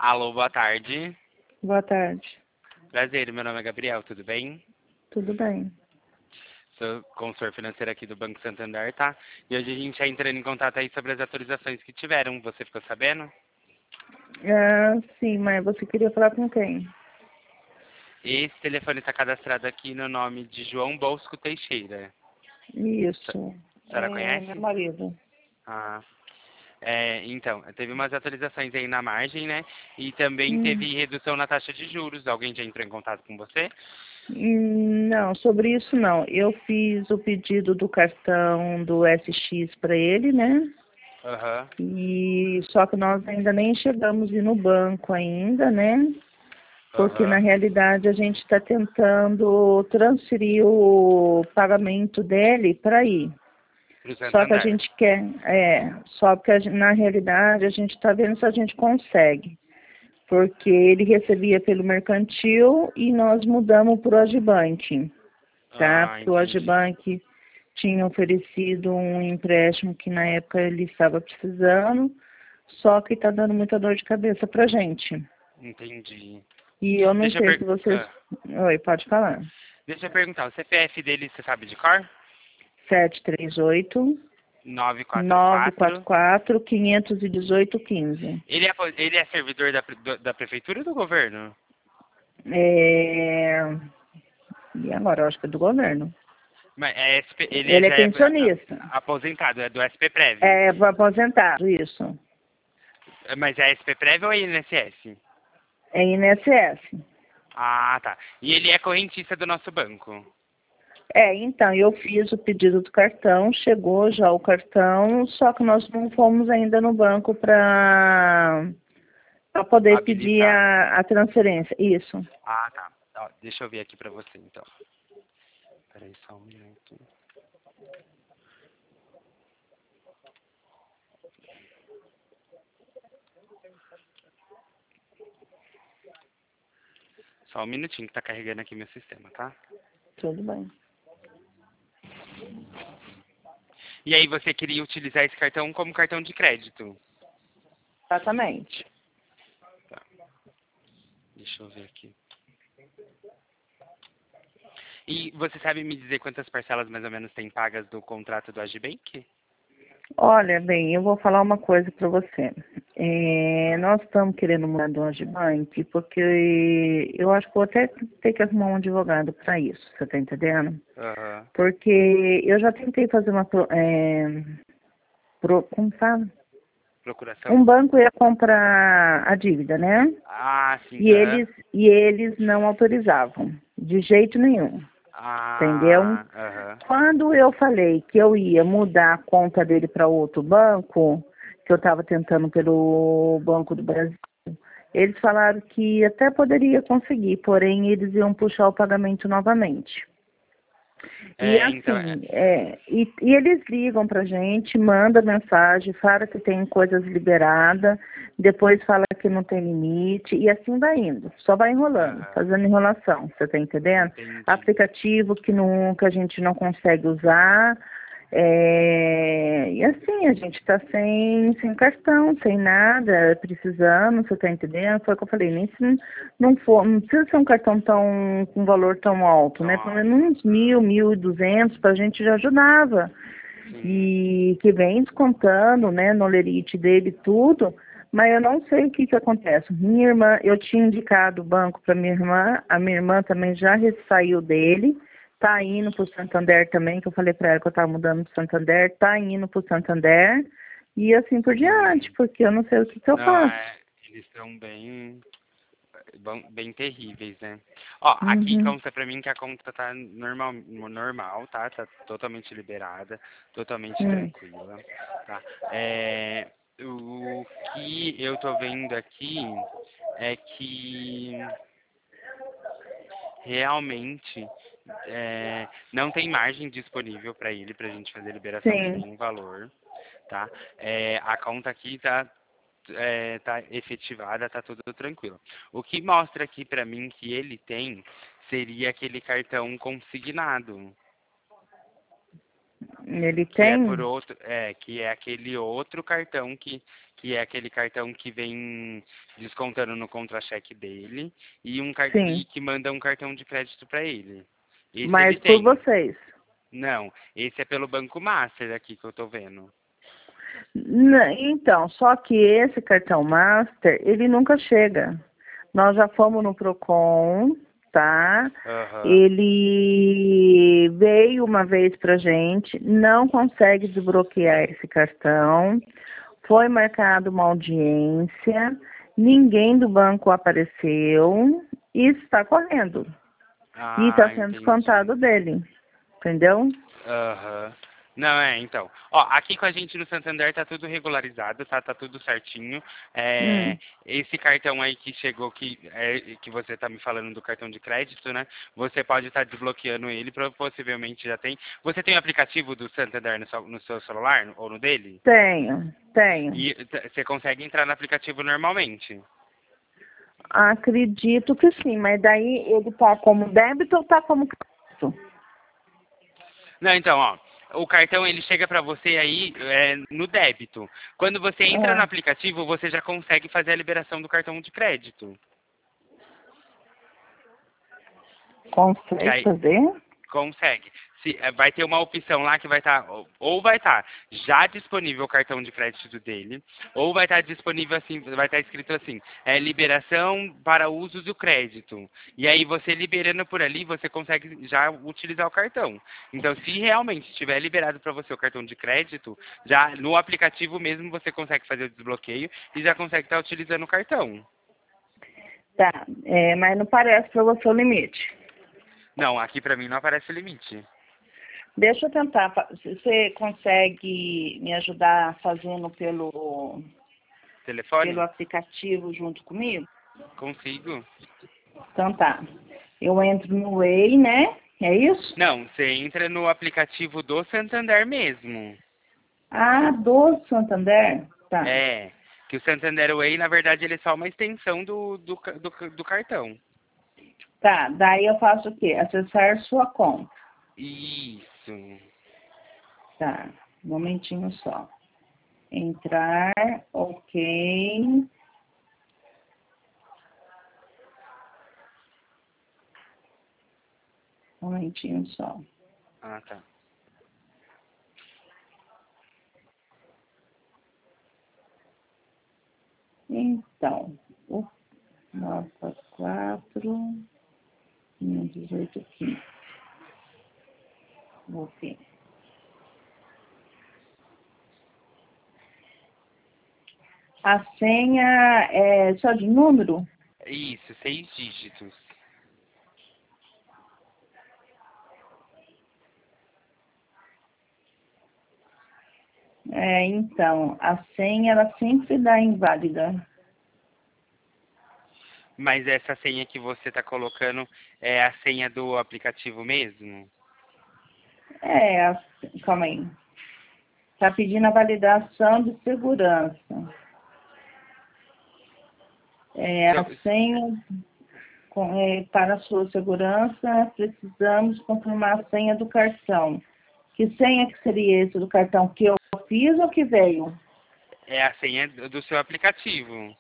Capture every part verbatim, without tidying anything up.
Alô, boa tarde. Boa tarde. Prazer, meu nome é Gabriel, tudo bem? Tudo bem. Sou consultor financeiro aqui do Banco Santander, tá? E hoje a gente está entrando em contato aí sobre as atualizações que tiveram. Você ficou sabendo? Ah, sim, mas você queria falar com quem? Esse telefone está cadastrado aqui no nome de João Bosco Teixeira. Isso. A senhora É meu conhece? marido. Ah, é, então, teve umas atualizações aí na margem, né? E também Hum, teve redução na taxa de juros. Alguém já entrou em contato com você? hum, não, sobre isso não. Eu fiz o pedido do cartão do S X para ele, né? Aham, E só que nós ainda nem chegamos a ir no banco ainda, né? Porque na aham. realidade a gente está tentando transferir o pagamento dele para aí. Pro Só que a Santander. gente quer, é, só que a gen- na realidade a gente está vendo se a gente consegue. Porque ele recebia pelo mercantil e nós mudamos para o Agibank, tá? Ah, Porque o entendi. Agibank tinha oferecido um empréstimo que na época ele estava precisando, só que está dando muita dor de cabeça para gente. Entendi. E eu não Deixa eu, sei per... se vocês... ah, Oi, pode falar. Deixa eu perguntar, o C P F dele você sabe de cor? sete três oito, nove quatro nove quatro quatro. quatro, quinhentos e dezoito, quinze. Ele é, apo- ele é servidor da, pre- do- da prefeitura ou do governo? É... E agora, eu acho que é do governo. Mas é S P, ele é- Ele é já é a- pensionista. a- aposentado, é do S P Prev. É aposentado, isso. Mas é S P Prev ou é I N S S? É I N S S. Ah, tá. E ele é correntista do nosso banco. É, então, eu fiz o pedido do cartão, chegou já o cartão, só que nós não fomos ainda no banco para para poder pedir Habilitar. a, a transferência. Isso. Ah, tá. Ó, deixa eu ver aqui pra você, então. Peraí só um minuto. Só um minutinho que tá carregando aqui meu sistema, tá? Tudo bem. E aí você queria utilizar esse cartão como cartão de crédito? Exatamente. Tá. Deixa eu ver aqui. E você sabe me dizer quantas parcelas mais ou menos tem pagas do contrato do Agibank? Olha, bem, eu vou falar uma coisa para você. É, nós estamos querendo mudar do Agibank porque eu acho que vou até ter que arrumar um advogado para isso, você está entendendo? Aham. Porque eu já tentei fazer uma, pro- é, pro- como fala? Procuração? Um banco ia comprar a dívida, né? Ah, sim, E aham. eles, e eles não autorizavam, de jeito nenhum, entendeu? Ah, aham. Quando eu falei que eu ia mudar a conta dele para outro banco, que eu estava tentando pelo Banco do Brasil, eles falaram que até poderia conseguir, porém eles iam puxar o pagamento novamente. E É, então, é, assim, é, e, e eles ligam pra gente, manda mensagem, fala que tem coisas liberadas, depois fala que não tem limite, e assim vai indo, só vai enrolando, aham. fazendo enrolação, você tá entendendo? Entendi. Aplicativo que, não, que a gente não consegue usar, é, e assim, a gente está sem, sem cartão, sem nada, precisando, você tá entendendo? Foi o que eu falei, nem se não for, não precisa ser um cartão tão, com valor tão alto, Tão né? Pelo alto. menos uns mil, mil e duzentos para a gente já ajudava. Sim. E que vem descontando, né, no lerite dele tudo, mas eu não sei o que que acontece. Minha irmã, eu tinha indicado o banco para minha irmã, a minha irmã também já saiu dele, tá indo para o Santander também, que eu falei para ela que eu estava mudando para o Santander, tá indo para o Santander, e assim por diante, Sim. porque eu não sei o que que eu Não, faço. é, eles são bem, bom- bem terríveis, né? Ó, aqui Uhum, consta pra mim que a conta tá normal, normal, tá? Tá totalmente liberada, totalmente hum, tranquila, tá? É, o que eu tô vendo aqui é que realmente é, não tem margem disponível para ele, para a gente fazer liberação de sim. nenhum valor, tá? É, a conta aqui tá é, tá efetivada, tá tudo tranquilo. O que mostra aqui para mim que ele tem seria aquele cartão consignado. Ele Que é tem? por outro, é, que é aquele outro cartão que, que é aquele cartão que vem descontando no contra-cheque dele e um car- Sim, e que manda um cartão de crédito para ele. Esse ele mas por tem. vocês. Não, esse é pelo Banco Master aqui que eu tô vendo. N- Então, só que esse cartão Master, ele nunca chega. Nós já fomos no Procon, tá? Aham. Ele veio uma vez pra gente, não consegue desbloquear esse cartão. Foi marcada uma audiência, ninguém do banco apareceu e está correndo. E está Ah, sendo entendi. descontado dele, entendeu? Aham. Não, é, então. Ó, aqui com a gente no Santander tá tudo regularizado, tá? Tá tudo certinho. É, Hum, esse cartão aí que chegou, que, é, que você tá me falando do cartão de crédito, né? Você pode estar desbloqueando ele, pro- possivelmente já tem. Você tem o aplicativo do Santander no seu, no seu celular ou no dele? tenho, tenho. E t- você consegue entrar no aplicativo normalmente? Acredito que sim, mas daí ele tá como débito ou tá como crédito? Não, então, ó, o cartão ele chega para você aí é, no débito. Quando você entra no Ah, aplicativo, você já consegue fazer a liberação do cartão de crédito. Que consegue aí fazer? consegue. Se, eh, vai ter uma opção lá que vai estar, ou vai estar já disponível o cartão de crédito dele, ou vai estar disponível assim, vai estar escrito assim, é, liberação para uso do crédito. E aí você liberando por ali, você consegue já utilizar o cartão. Então, se realmente estiver liberado para você o cartão de crédito, já no aplicativo mesmo você consegue fazer o desbloqueio e já consegue estar utilizando o cartão. Tá, é, mas não parece para você o limite. Não, aqui para mim não aparece limite. Deixa eu tentar. fa- Você consegue me ajudar fazendo pelo, pelo Telefone? aplicativo junto comigo? Consigo. Então tá. Eu entro no Way, né? É isso? Não, você entra no aplicativo do Santander mesmo. Ah, do Santander? Tá. É, que o Santander Way, na verdade, ele é só uma extensão do, do, ca- do, ca- do cartão. Tá, daí eu faço o quê? Acessar sua conta. Isso. Tá, um momentinho só. Entrar, ok. Um momentinho só. Ah, tá. Então, o nota quatro, dezoito, quinze. Ok. A senha é só de número? Isso, seis dígitos. É, então, a senha ela sempre dá inválida. Mas essa senha que você está colocando é a senha do aplicativo mesmo? É, a, calma aí. Está pedindo a validação de segurança. É, a Seu- senha, com- é, para a sua segurança, precisamos confirmar a senha do cartão. Que senha que seria esse do cartão? Que eu fiz ou que veio? É a senha do do seu aplicativo.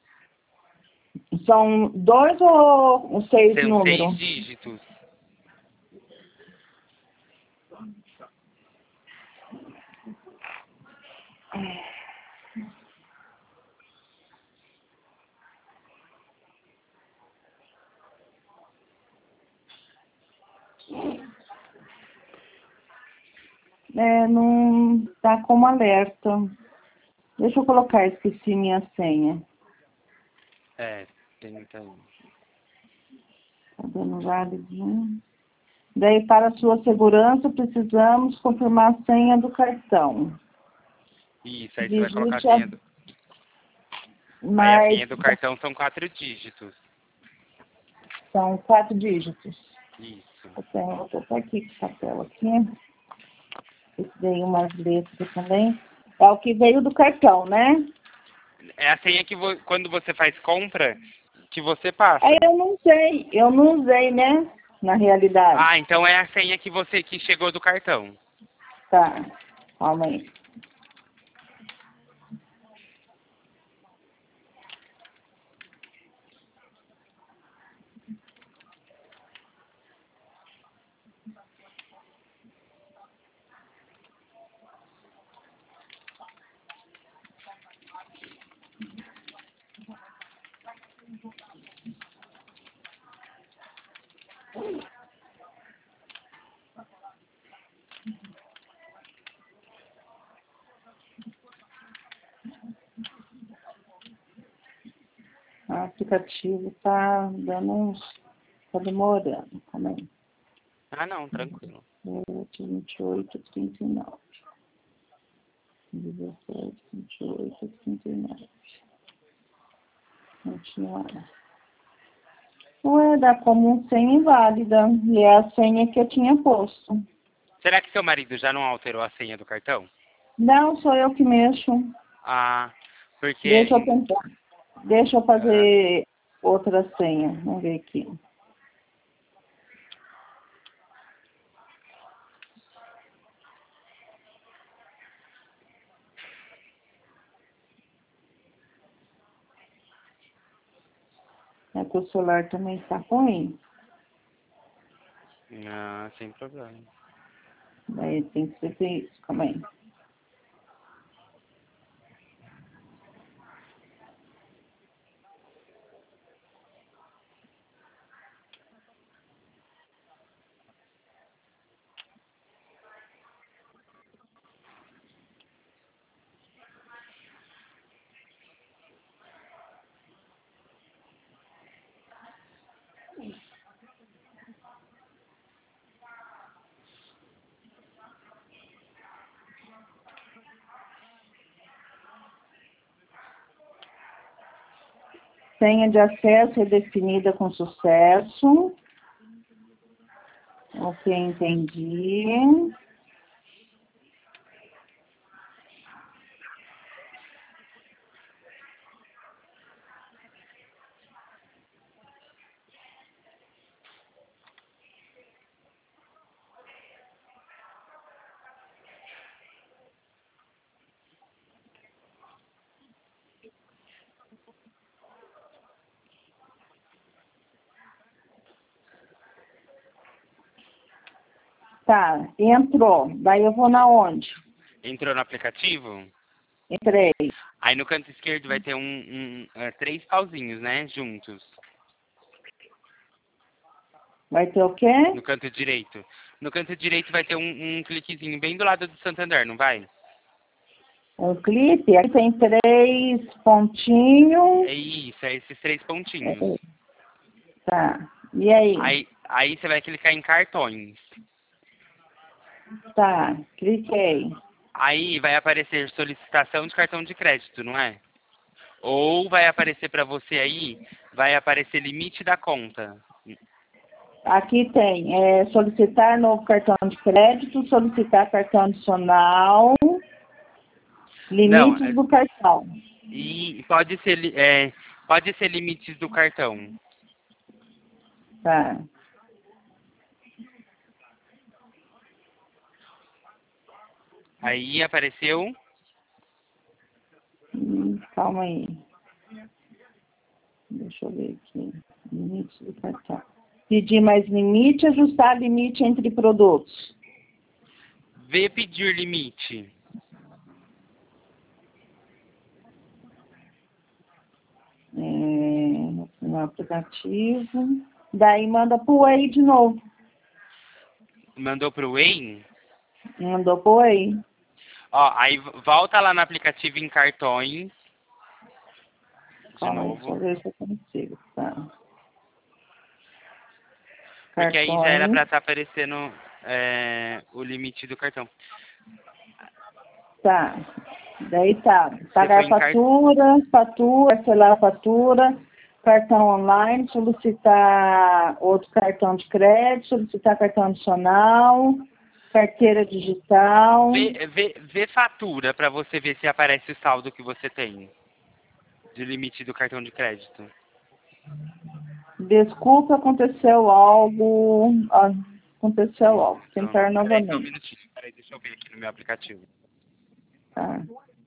São dois ou seis São seis números? dígitos. É, não está como alerta. Deixa eu colocar, esqueci minha senha. É, trinta e um. Tá dando validinho. Daí, para a sua segurança, precisamos confirmar a senha do cartão. Isso, aí você vai colocar a Digite a senha do... Aí a mais, senha do cartão são quatro dígitos. são quatro dígitos. Isso. Eu tenho, vou botar aqui com papel aqui. Esse veio umas letras também. É o que veio do cartão, né? É a senha que vo- quando você faz compra, que você passa. Aí eu não sei, eu não usei, né? Na realidade. Ah, então é a senha que você que chegou do cartão. Tá, calma aí. O aplicativo tá dando uns... tá demorando, calma aí. Ah, não, tranquilo. vinte e oito, trinta e nove. dezessete, vinte e oito, trinta e nove. Continuar. Ué, dá como senha inválida. E é a senha que eu tinha posto. Será que seu marido já não alterou a senha do cartão? Não, sou eu que mexo. Ah, porque... Deixa eu tentar. Deixa eu Ah, fazer outra senha. Vamos ver aqui. É que o celular também está ruim. ah, sem problema. Daí tem que ser isso. Calma aí. Senha de acesso redefinida com sucesso. Ok, entendi. Tá, entrou. Daí eu vou na onde? Entrou no aplicativo? Entrei. Aí no canto esquerdo vai ter um, um, é, três pauzinhos, né? Juntos. Vai ter o quê? No canto direito. No canto direito vai ter um, um cliquezinho bem do lado do Santander, não vai? Um clipe. Aqui tem três pontinhos. É isso, é esses três pontinhos. É, tá. E aí? Aí, aí você vai clicar em cartões. Tá, cliquei. Aí vai aparecer solicitação de cartão de crédito, não é? Ou vai aparecer para você aí, vai aparecer limite da conta. Aqui tem é, solicitar novo cartão de crédito, solicitar cartão adicional, Não, limites é- do cartão. e pode ser, li- é, pode ser limites do cartão. Tá. Aí apareceu, Hum, calma aí. Deixa eu ver aqui. Limites do cartão. Pedir mais limite, ajustar limite entre produtos. vê pedir limite. É, no aplicativo. Daí manda pro Way de novo. Mandou pro Wayne. Mandou pro Way. Ó, aí volta lá no aplicativo em cartões, de Calma aí, deixa eu novo. ver se eu consigo. Tá. Porque aí já era Cartões. pra estar aparecendo é, o limite do cartão. Tá. Daí tá. Você foi Pagar em cartão. fatura, fatura, parcelar a fatura, cartão online, solicitar outro cartão de crédito, solicitar cartão adicional, carteira digital. Vê, vê, vê fatura pra você ver se aparece o saldo que você tem de limite do cartão de crédito. Desculpa, aconteceu algo. ah, Aconteceu algo. Então, Tentar peraí só um novamente. minutinho. Peraí, deixa eu ver aqui no meu aplicativo. Tá.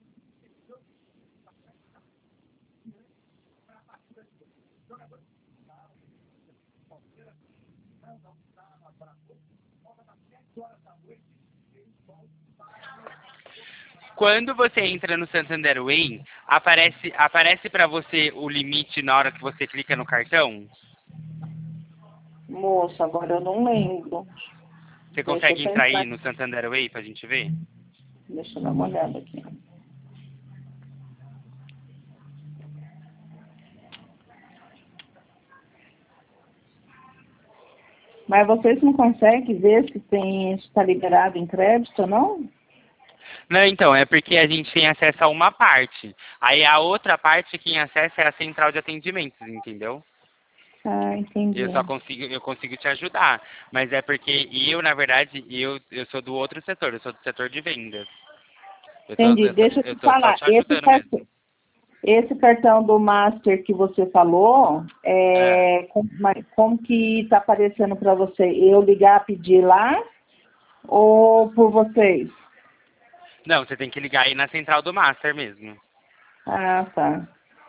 Quando você entra no Santander Way, aparece, aparece para você o limite na hora que você clica no cartão? Moça, agora eu não lembro. Você Deixa eu consegue entrar aí tentar. no Santander Way pra gente ver? Deixa eu dar uma olhada aqui. Mas vocês não conseguem ver se tem está liberado em crédito ou não? Não, então, é porque a gente tem acesso a uma parte. Aí a outra parte quem acessa é a central de atendimentos, entendeu? Ah, entendi. Eu só consigo, eu consigo te ajudar. Mas é porque eu, na verdade, eu, eu sou do outro setor, eu sou do setor de vendas. Eu tô, Entendi. eu tô, Deixa eu eu te tô só falar. te Esse ajudando cartão, mesmo. esse cartão do Master que você falou, É. é, como, mas como que está aparecendo para você? Eu ligar, pedir lá ou por vocês? Não, você tem que ligar aí na central do Master mesmo. Ah, tá.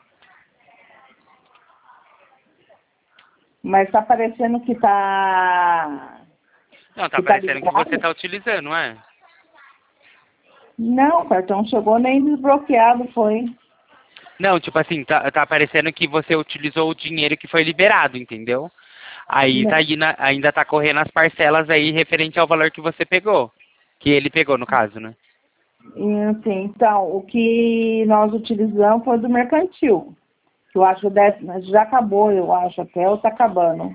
Mas está parecendo que está Não, tá que tá parecendo que você liberado? tá utilizando, não é? Não, o cartão chegou nem desbloqueado, foi. Não, tipo assim, tá, tá parecendo que você utilizou o dinheiro que foi liberado, entendeu? Aí tá Né? aí na- ainda tá correndo as parcelas aí referente ao valor que você pegou. Que ele pegou, no caso, né? Enfim, então, o que nós utilizamos foi do mercantil. Que eu acho que deve, já acabou, eu acho, até ou está acabando.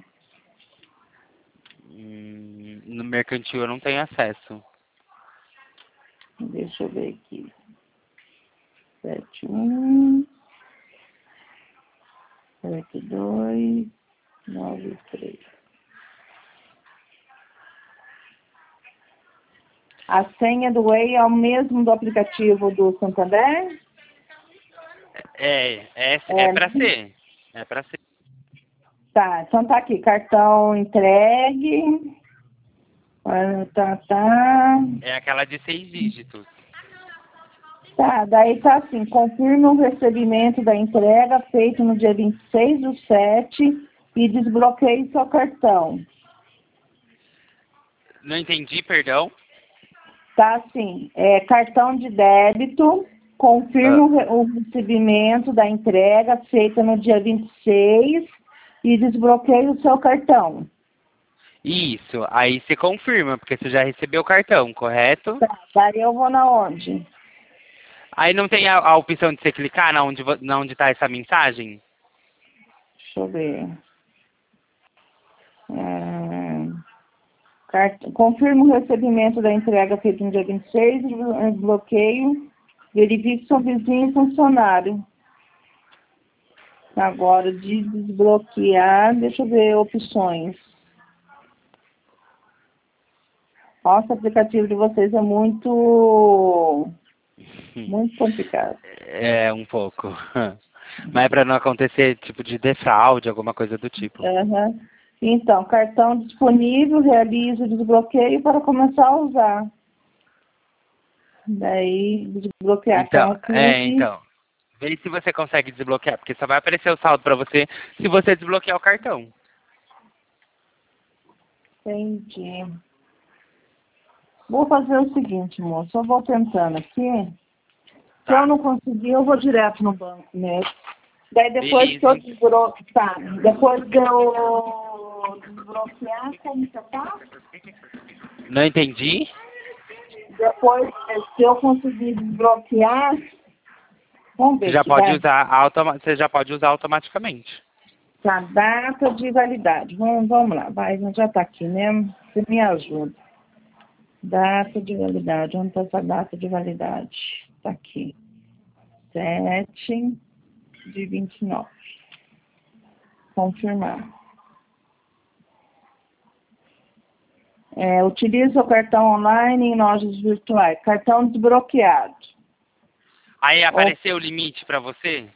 Hum, no mercantil eu não tenho acesso. Deixa eu ver aqui. Sete um, sete dois, nove três. A senha do Way é o mesmo do aplicativo do Santander? É, é, é É, pra ser. É pra ser. tá, então tá aqui, cartão entregue. Ah, tá, tá. É aquela de seis dígitos. Tá, daí tá assim, confirma o recebimento da entrega feito no dia vinte e seis do sete e desbloqueie seu cartão. Não entendi, perdão. Tá assim, é, cartão de débito, confirma Ah, o, re- o recebimento da entrega feita no dia vinte e seis e desbloqueie o seu cartão. isso, aí você confirma, porque você já recebeu o cartão, correto? Tá, daí eu vou na onde? Aí não tem a, a opção de você clicar na onde, vo- na onde tá essa mensagem? Deixa eu ver. É, cart- confirma o recebimento da entrega feita no dia vinte e seis, desblo- bloqueio, verifique seu vizinho e funcionário. Agora, de desbloquear, deixa eu ver opções. Nossa, o aplicativo de vocês é muito, Hum, muito complicado. É, um pouco. Mas é pra não acontecer tipo de defraude, alguma coisa do tipo. Aham. Então, cartão disponível, realize o desbloqueio para começar a usar. Daí, desbloquear, Então, então, é, clique. então. Vê se você consegue desbloquear, porque só vai aparecer o saldo pra você se você desbloquear o cartão. Entendi. Vou fazer o seguinte, moço, eu vou tentando aqui. Se eu Tá. não conseguir, eu vou direto no banco mesmo. Daí depois que Beleza, eu hein? desbloquear, tá, depois que eu desbloquear, como que eu faço? Não entendi? Depois, eh, se eu conseguir desbloquear, vamos Você ver já aqui, pode vai. usar automa você já pode usar automaticamente. Tá, data de validade. Vamos, vamos lá, vai, já tá aqui, né? Você me ajuda. Data de validade, onde está essa data de validade? Tá aqui. Sete de vinte e nove. Confirmar. É, utilize o cartão online em lojas virtuais. Cartão desbloqueado. Aí Ou, apareceu o limite pra você?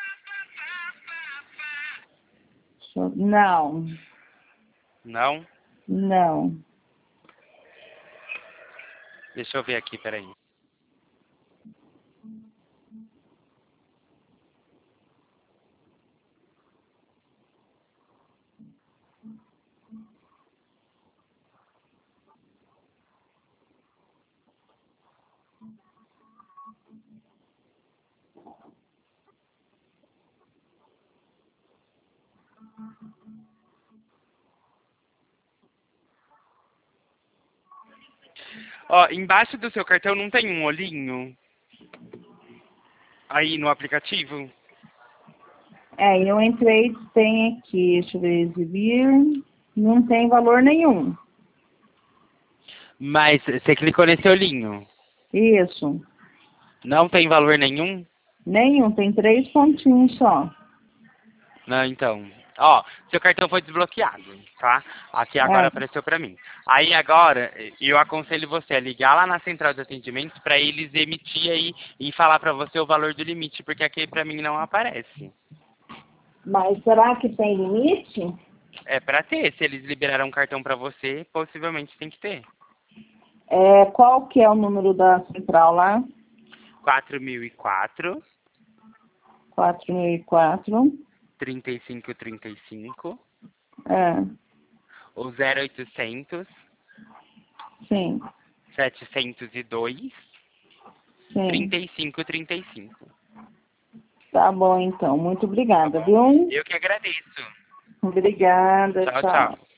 não, Não? não. Deixa eu ver aqui, peraí. Ó, embaixo do seu cartão não tem um olhinho? Aí no aplicativo? É, eu entrei, tem aqui, deixa eu ver, exibir, não tem valor nenhum. Mas você clicou nesse olhinho. Isso, Não tem valor nenhum? nenhum, tem três pontinhos só. Não, então. Ó, seu cartão foi desbloqueado, tá? Aqui agora É, apareceu pra mim. Aí agora, eu aconselho você a ligar lá na central de atendimento pra eles emitir aí e falar pra você o valor do limite, porque aqui pra mim não aparece. mas será que tem limite? É pra ter. Se eles liberaram um cartão pra você, possivelmente tem que ter. É, qual que é o número da central lá? quatro mil e quatro, quatro mil e quatro. trinta e cinco trinta e cinco, É, ou zero oitocentos, sim, setecentos e dois, sim. trinta e cinco trinta e cinco. Tá bom, então. Muito Tá obrigada, bom? viu? Eu que agradeço. Obrigada, Tchau, tchau. tchau.